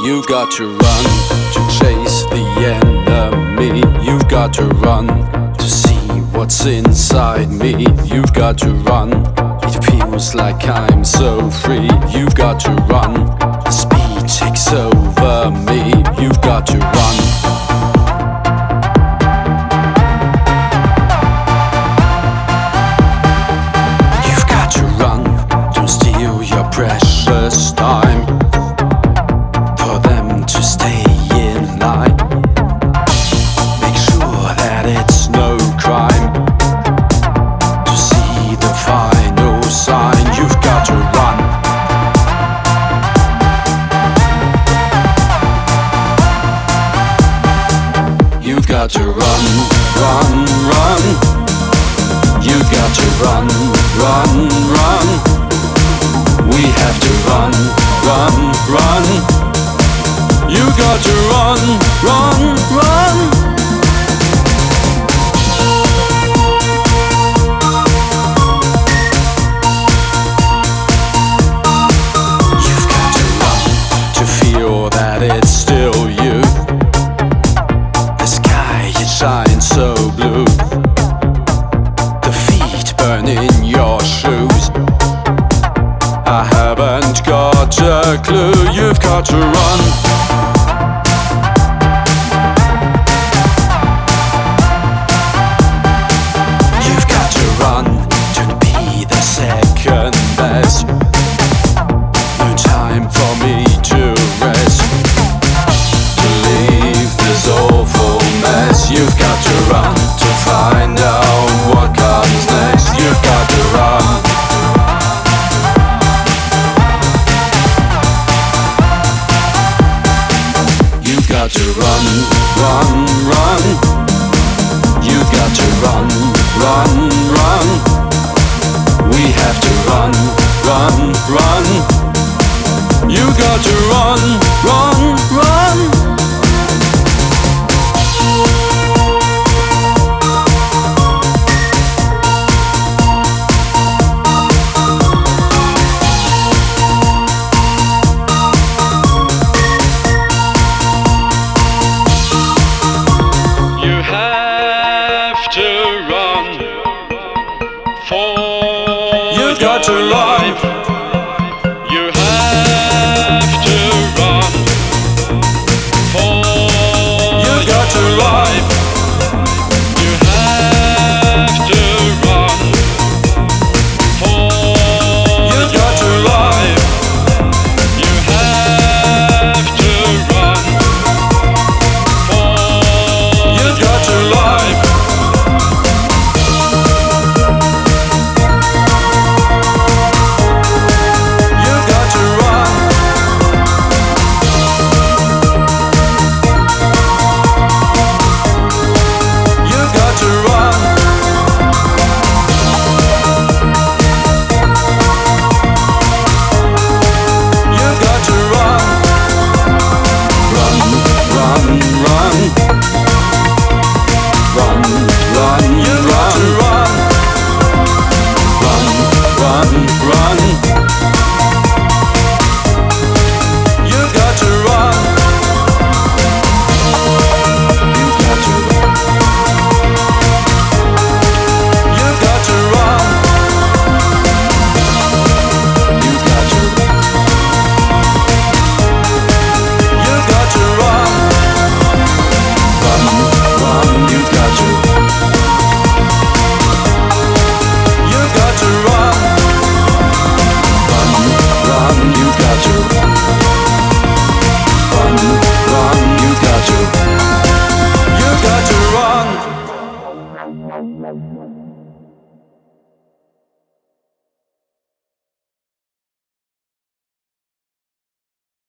You got to run to chase the enemy. You've got to run to see what's inside me. You've got to run, it feels like I'm so free. You've got to run, the speed takes over me. You've got to run. You've got to run, don't steal your precious time for them to stay in line. Make sure that it's no crime to see the final sign. You've got to run. You've got to run, run, run. You've got to run, run, run. We have to run, run, run. You got to run, run, run. You've got to run to feel that it's still you. The sky, it shines so blue. The feet burn in your shoes. I haven't got a clue. You've got to run. You've got to run. Don't be the second best. No time for me to rest, to leave this awful mess. You've got to run to find out what comes next. You've got to run. You've got to run, run, run. You've got to run, run, run. We have to run, run, run. You got to run, run.